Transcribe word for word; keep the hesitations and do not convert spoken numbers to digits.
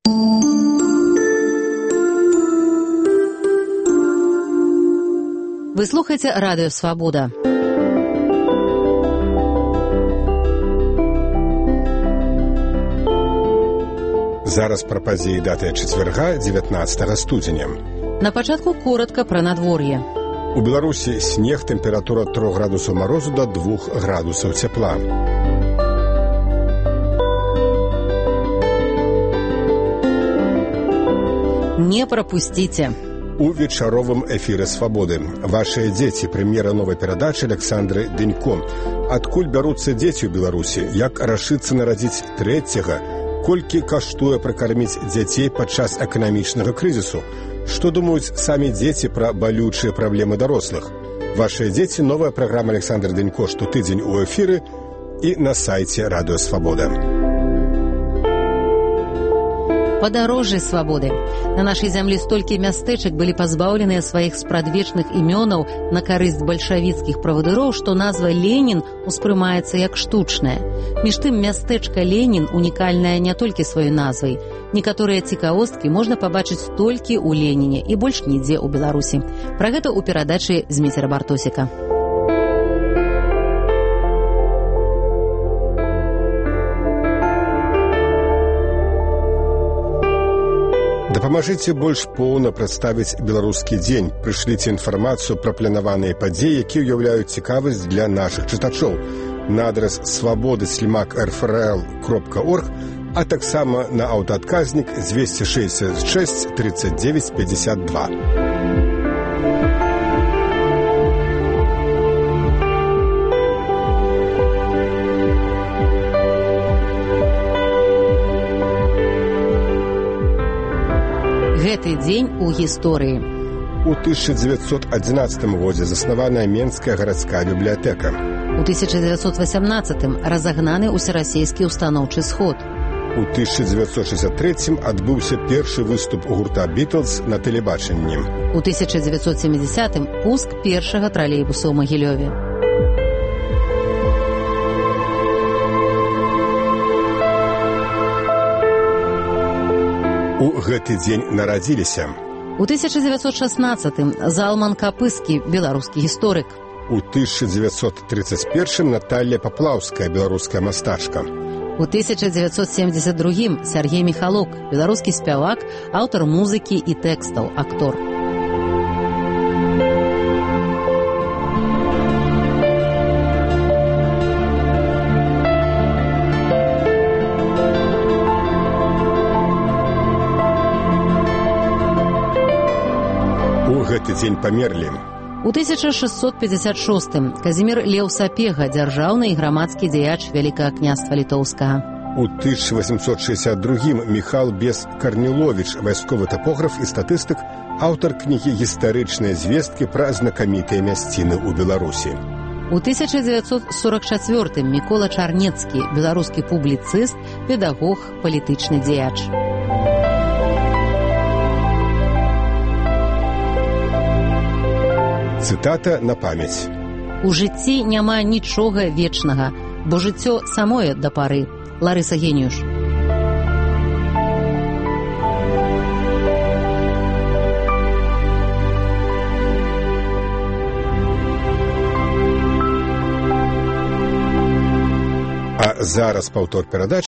Вы слухаете радио «Свобода». Зараз пра падзеі даты чацвярга дзевятнаццатага студзеня. На пачатку коротка пра надвор'е. У Беларусі снег, тэмпература трох градусаў марозу да двух градусаў цяпла. Не прапусціце. У вечаровым эфіры «Свабоды». Вашыя дзеці, прэм'ера новай перадачы Александры Дэнько. Адкуль бяруцца дзеці ў Беларусі? Як рашыцца нарадзіць трэцяга? Колькі каштуе пракарміць дзяцей падчас эканамічнага крызісу? Што думаюць самі дзеці пра балючыя праблемы дарослых? Вашыя дзеці, новая праграма Александра Дэнько штотыдзень у эфіры і на сайце радыё «Свабода». Падарожжы свабоды. На нашай зямлі столькі мястэчак былі пазбаўленыя сваіх спрадвечных імёнаў на карысць бальшавіцкіх правадыроў, што назва Ленін успрымаецца як штучная. Між тым, мястэчка Ленін унікальная не толькі сваёй назвай. Некаторыя цікавосткі можна пабачыць толькі ў Леніне і больш нідзе ў Беларусі. Пра гэта ў перадачы Зміцера Бартосіка. Дапамажыце больш поўна прадставіць беларускі дзень. Прышліце інфармацыю пра планаваныя падзеі, якія ўяўляюць цікавасць для нашых чытачоў. На адрас свабоды слімак эр эф эр эл кропка орг, а таксама на аўтаадказнік дзвесце шэсцьдзесят шэсць тридцать девять пятьдесят два. Гэты дзень у гісторыі. У тысяча дзевяцьсот адзінаццатым годзе заснаваная Менская гарадская бібліятэка. У тысяча дзевяцьсот васямнаццатым разагнаны ўсерасійскі ўстаноўчы сход. У тысяча дзевяцьсот шэсцьдзесят трэцім адбыўся першы выступ гурта «Бітлз» на тэлебачанні. У тысяча дзевяцьсот сямідзясятым пуск першага тралейбуса ў Магілёве. У гэты дзень нарадзіліся. У тысяча дзевяцьсот шаснаццатым Залман Капыскі, беларускі гісторык. У тысяча дзевяцьсот тридцать первым Наталья Паплаўская, беларуская мастачка. У тысяча дзевяцьсот семьдесят другім Сяргей Міхалок, беларускі спявак, аўтар музыкі і тэкстаў, актор. Гэты дзень памерлі. У тысяча шэсцьсот пятьдесят шостым Казімір Леў Сапега, дзяржаўны і грамадскі дзеяч Вялікага княства Літоўскага. У тысяча восемьсот шестьдесят другім Міхал Бес Карніловіч, вайсковы тапограф і статыстык, аўтар кнігі «Гістарычныя звесткі пра знакамітыя мясціны ў Беларусі». У тысяча дзевяцьсот сорок чацвёртым Мікола Чарнецкі, беларускі публіцыст, педагог, палітычны дзеяч. Цытата на памяць. У жыцці няма нічога вечнага, бо жыццё самое да пары. Ларыса Геніюш. А зараз паўтор перадач